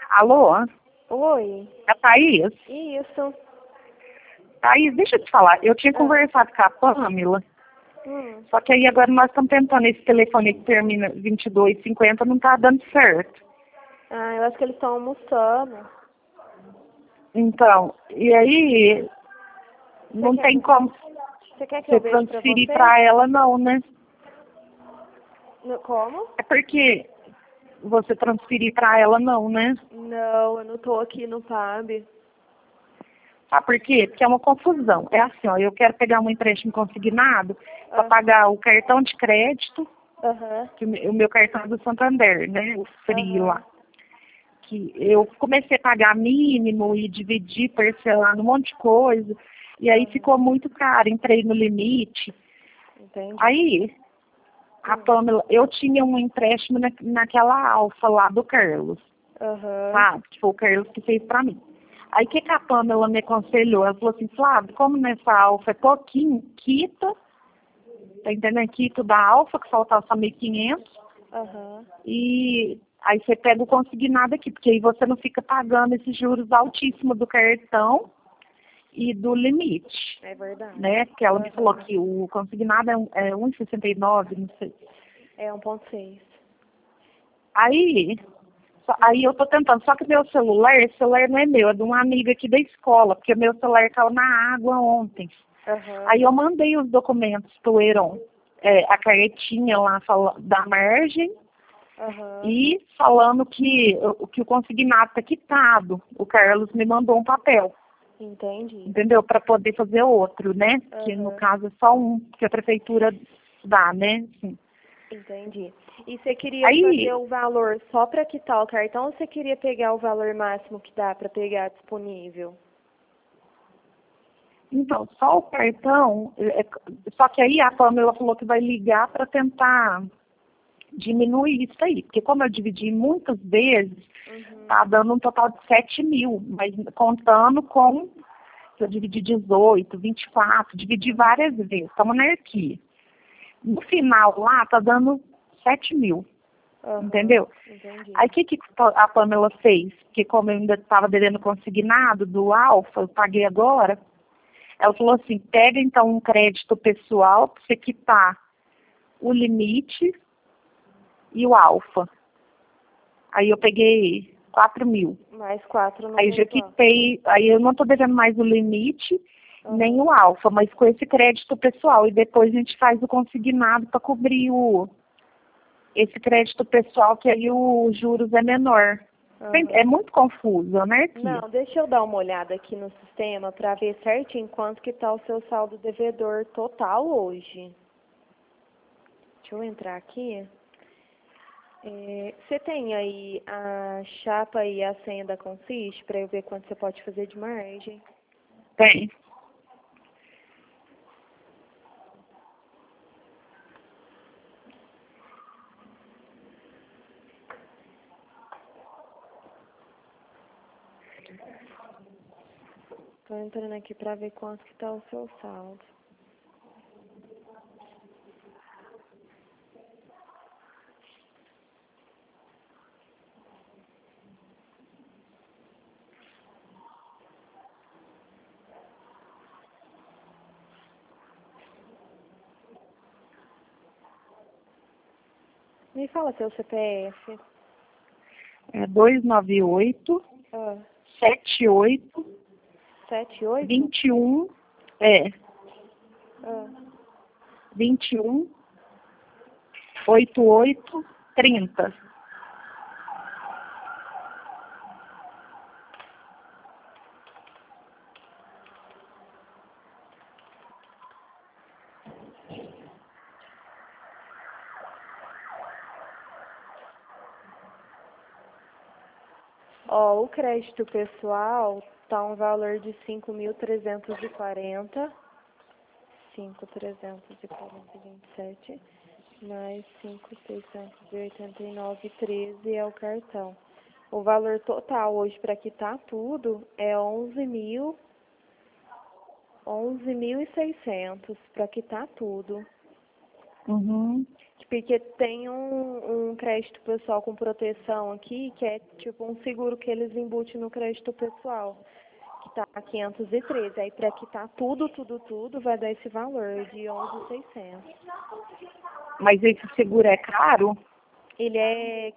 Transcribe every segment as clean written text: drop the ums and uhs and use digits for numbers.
Alô? Oi. É a Thaís? Isso. Thaís, deixa eu te falar. Eu tinha conversado com a Pamela, só que aí agora nós estamos tentando esse telefone que termina 2250, não tá dando certo. Ah, eu acho que eles estão almoçando. Então, e aí não quer tem que- como Você quer que você eu veja pra transferir você? pra ela não, né? Como? É porque você transferir pra ela não, né? Não, eu não tô aqui no pub. Sabe por quê? Porque é uma confusão. É assim, ó, eu quero pegar um empréstimo consignado para pagar o cartão de crédito, Aham. que o meu cartão é do Santander, né? O Free lá. Aham. Que eu comecei a pagar mínimo e dividir, parcelando um monte de coisa. E aí ficou muito caro, entrei no limite. Entendi. Aí, a Pamela, eu tinha um empréstimo naquela Alfa lá do Carlos, Aham. sabe? Que foi o Carlos que fez pra mim. Aí o que a Pamela me aconselhou? Ela falou assim, Flávio, como nessa Alfa é pouquinho, quita, tá entendendo? Quita da Alfa, que faltava só 1.500, Aham. e aí você pega o consignado aqui, porque aí você não fica pagando esses juros altíssimos do cartão e do limite, É verdade. né? Porque ela me falou que o consignado é 1,69, não sei. É 1,6. Aí eu tô tentando, só que meu celular, esse celular não é meu, é de uma amiga aqui da escola, porque meu celular caiu na água ontem. Aham. Aí eu mandei os documentos pro Heron, a carretinha lá da margem, Aham. e falando que o consignado tá quitado. O Carlos me mandou um papel, Entendi. entendeu? Para poder fazer outro, né? Que no Aham. caso é só um, que a prefeitura dá, né? Assim. Entendi. E você queria fazer Aí, o valor só para quitar o cartão ou você queria pegar o valor máximo que dá para pegar disponível? então, só o cartão, só que aí a Pamela falou que vai ligar para tentar diminuir isso aí, porque como eu dividi muitas vezes, tá dando um total de 7.000, mas contando com, eu dividi 18, 24, dividi várias vezes, estamos na aqui. No final lá, tá dando 7.000, entendeu? Entendi. Aí o que a Pamela fez? Porque como eu ainda estava devendo consignado do Alfa, eu paguei agora, ela falou assim, pega então um crédito pessoal para você quitar o limite e o Alfa. Aí eu peguei 4.000. Mais 4 no Aí eu já total. quitei, aí eu não estou devendo mais o limite, nem o Alfa, mas com esse crédito pessoal. E depois a gente faz o consignado para cobrir esse crédito pessoal, que aí os juros é menor. É muito confuso, né, tia? Não, deixa eu dar uma olhada aqui no sistema para ver certinho quanto que tá o seu saldo devedor total hoje. Deixa eu entrar aqui. Você tem aí a chapa e a senha da Consiste para eu ver quanto você pode fazer de margem? Tem. Tô entrando aqui para ver quanto que tá o seu saldo. Me fala seu CPF. É 298 Ah, 78 78? 21, Ah, 21 88 30. ó, o crédito pessoal tá um valor de 5.340. 5.340,27 mais 5.689,13 é o cartão. O valor total hoje para quitar tudo é 11.600 para quitar tudo. Uhum. Porque tem um crédito pessoal com proteção aqui, que é tipo um seguro que eles embutem no crédito pessoal, que tá 513. Aí para quitar tudo, vai dar esse valor de 11.600. Mas esse seguro é caro? Ele é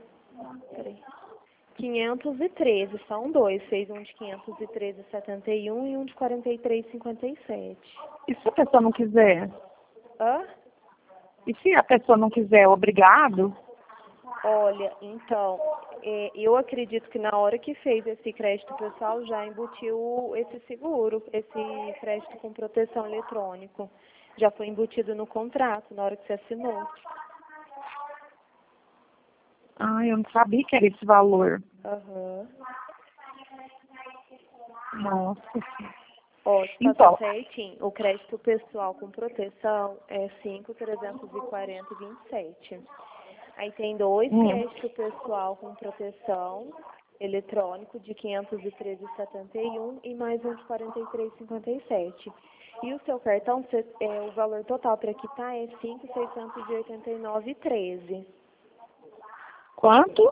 513, são dois. Fez um de 513,71 e um de 43,57. E se a pessoa não quiser? Hã? E se a pessoa não quiser, é obrigado? Olha, então, eu acredito que na hora que fez esse crédito pessoal já embutiu esse seguro, esse crédito com proteção eletrônico. Já foi embutido no contrato, na hora que você assinou. Ah, eu não sabia que era esse valor. Aham. Nossa. Ó, te Então, passou certinho. O crédito pessoal com proteção é 5.340,27. Aí tem dois créditos pessoal com proteção eletrônico de 513,71 e mais um de 43,57. E o seu cartão, o valor total para quitar é 5.689,13. quanto?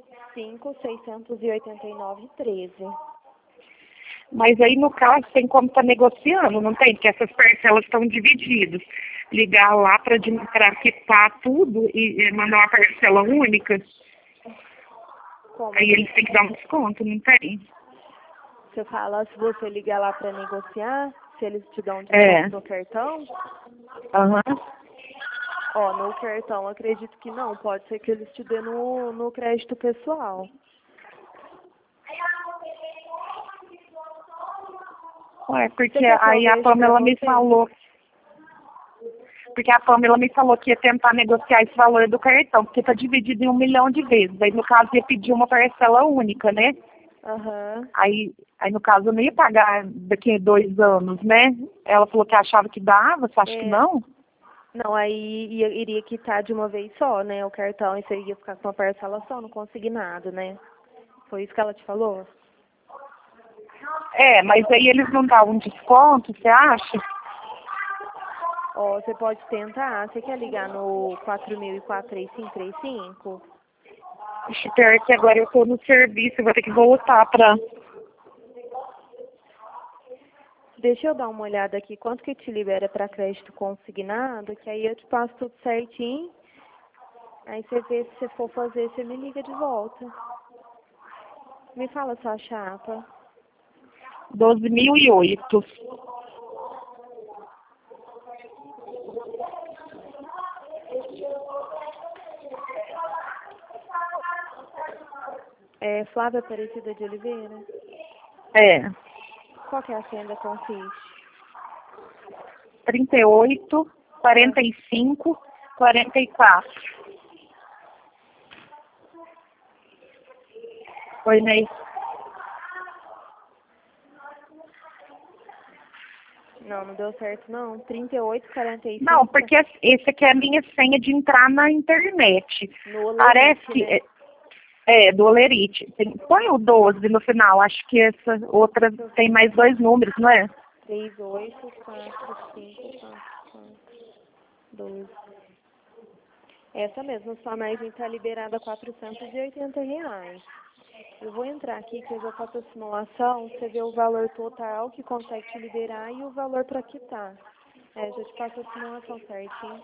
5.689,13. Mas aí, no caso, tem como estar negociando, não tem? Porque essas parcelas estão divididas. Ligar lá para quitar tudo e mandar uma parcela única, Como? aí eles têm que dar um desconto, não tem? Você fala, se você ligar lá para negociar, se eles te dão desconto no cartão? Aham. Ó, no cartão acredito que não. Pode ser que eles te dêem no crédito pessoal. Ué, porque aí a Pamela me falou. Porque a Pamela me falou que ia tentar negociar esse valor do cartão, porque está dividido em 1 milhão de vezes. Aí, no caso, ia pedir uma parcela única, né? Aham. Aí, no caso, eu não ia pagar daqui a 2 anos, né? Ela falou que achava que dava, você acha que não? Não, aí iria quitar de uma vez só, né, o cartão, e você ia ficar com uma parcela só, não consignado, né? Foi isso que ela te falou? É, mas aí eles não dão um desconto, você acha? Ó, você pode tentar. Você quer ligar no 4004-3535? Ixi, pior que agora eu tô no serviço, eu vou ter que voltar pra... Deixa eu dar uma olhada aqui, quanto que te libera para crédito consignado, que aí eu te passo tudo certinho. Aí você vê, se você for fazer, você me liga de volta. Me fala sua chapa. 12.008. É Flávia Aparecida de Oliveira? É. Qual que é a senha da Confis? 38, 45, 44. Oi, Ney. Não deu certo não. 38, 45. Não, porque esse aqui é a minha senha de entrar na internet. No Olerite, Parece que... né? do Olerite. Põe o 12 no final. Acho que essa outra tem mais 2 números, não é? 38454412. Essa mesmo, sua margem está liberada R$ 480. Eu vou entrar aqui que eu já faço a simulação, você vê o valor total que consegue te liberar e o valor para quitar. Já te passo a simulação certinho.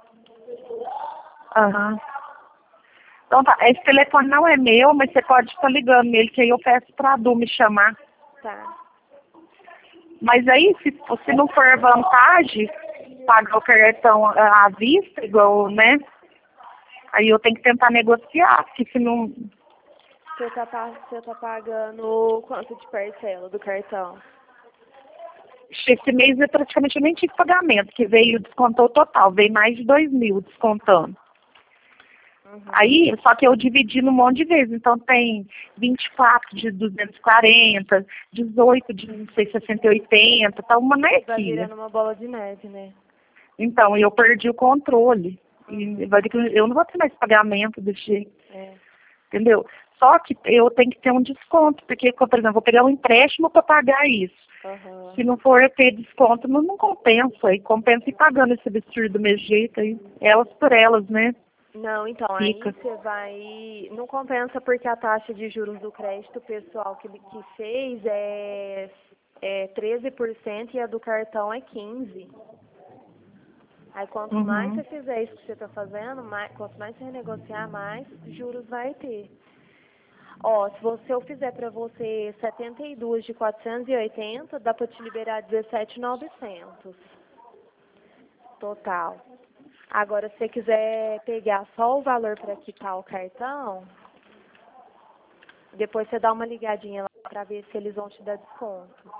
Aham. Então tá, esse telefone não é meu, mas você pode estar ligando nele, que aí eu peço pra Du me chamar. Tá. Mas aí, se não for vantagem, pagar o cartão à vista, igual, né? Aí eu tenho que tentar negociar, porque se não... Você tá pagando quanto de parcela do cartão? Esse mês eu praticamente nem tive pagamento, que descontou o total, veio mais de 2.000 descontando. Uhum. Aí, só que eu dividi num monte de vezes, então tem 24 de 240, 18 de não sei, 60 e 80, tá uma Vai anarquia. virando uma bola de neve, né? Então, eu perdi o controle. E vai ter que eu não vou ter mais pagamento desse jeito. É. Entendeu? Só que eu tenho que ter um desconto, porque, por exemplo, vou pegar um empréstimo para pagar isso. Aham. Se não for ter desconto, não compensa. E compensa ir pagando esse absurdo do mesmo jeito aí. Elas por elas, né? Não, então, Fica. aí você vai... Não compensa porque a taxa de juros do crédito pessoal que fez é 13% e a do cartão é 15%. Aí quanto mais você fizer isso que você está fazendo, quanto mais você renegociar, mais juros vai ter. Ó, se eu fizer para você 72 de 480, dá para te liberar 17.900 total. Agora, se você quiser pegar só o valor para quitar o cartão, depois você dá uma ligadinha lá para ver se eles vão te dar desconto.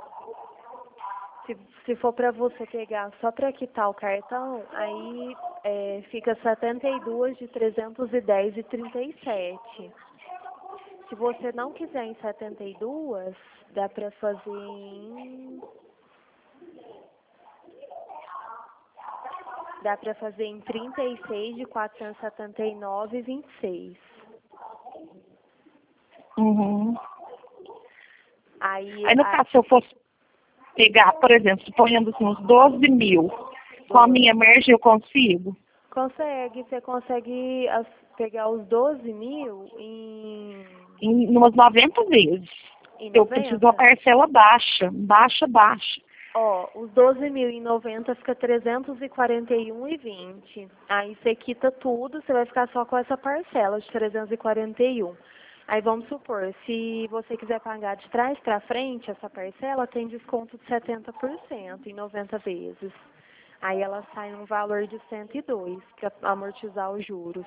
Se for para você pegar só para quitar o cartão, aí fica 72 de 310,37. Se você não quiser em 72, dá para fazer em 36 de 479,26. Aí no caso, se eu fosse pegar, por exemplo, suponhando assim, uns 12 mil, com a minha margem eu consigo? Você consegue pegar os 12 mil em umas 90 vezes. Em 90? Eu preciso de uma parcela baixa. Ó, os 12 mil em 90 fica 341,20. Aí você quita tudo, você vai ficar só com essa parcela de 341. Aí vamos supor, se você quiser pagar de trás para frente, essa parcela tem desconto de 70% em 90 vezes. Aí ela sai um valor de 102 para amortizar os juros.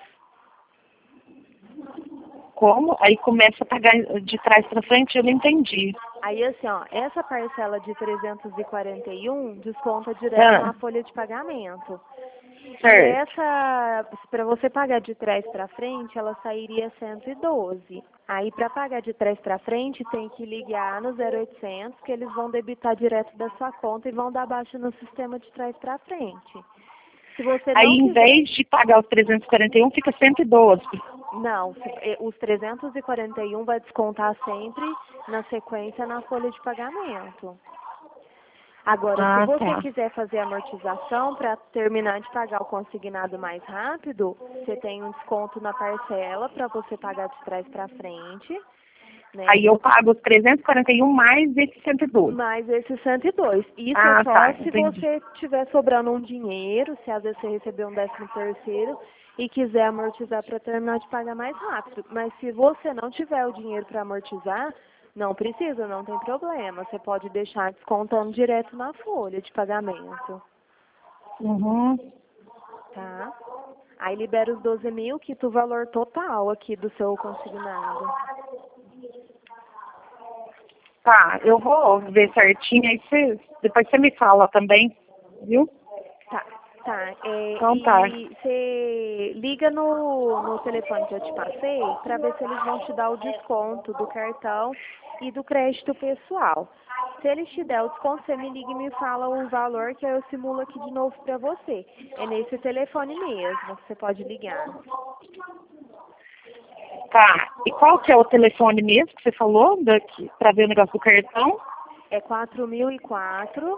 Como? Aí começa a pagar de trás para frente, eu não entendi. Aí assim, ó, essa parcela de 341 desconta direto na folha de pagamento. Certo. E essa, para você pagar de trás para frente, ela sairia 112. Aí para pagar de trás para frente, tem que ligar no 0800, que eles vão debitar direto da sua conta e vão dar baixa no sistema de trás para frente. Se você não aí, em vez de pagar os 341, fica 112. Não, os 341 vai descontar sempre na sequência na folha de pagamento. Agora, se você quiser fazer a amortização para terminar de pagar o consignado mais rápido, você tem um desconto na parcela para você pagar de trás para frente. Né? Aí eu pago os 341 mais esse 112. Mais esse 102. Isso se você tiver sobrando um dinheiro, se às vezes você receber um 13º e quiser amortizar para terminar de pagar mais rápido. Mas se você não tiver o dinheiro para amortizar, não precisa, não tem problema. Você pode deixar descontando direto na folha de pagamento. Tá? Aí libera os 12 mil, quita o valor total aqui do seu consignado. Tá, eu vou ver certinho, aí depois você me fala também, viu? Tá. Então tá. E você liga no telefone que eu te passei para ver se eles vão te dar o desconto do cartão e do crédito pessoal. Se eles te der o desconto, você me liga e me fala o valor que eu simulo aqui de novo para você. É nesse telefone mesmo que você pode ligar. Tá. E qual que é o telefone mesmo que você falou daqui para ver o negócio do cartão? É 4004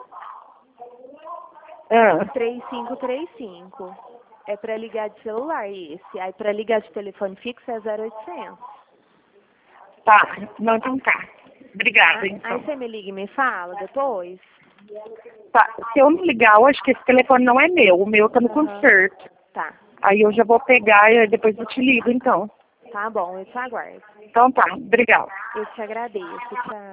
3535. É para ligar de celular esse. Aí para ligar de telefone fixo é 0800. Tá. Não, então tá. Obrigada, então. Aí você me liga e me fala depois? Tá. Se eu não ligar hoje, que esse telefone não é meu. O meu tá no concerto. Tá. Aí eu já vou pegar e depois eu te ligo, então. Tá bom, eu te aguardo. Então tá. Obrigada. Eu te agradeço. Tchau.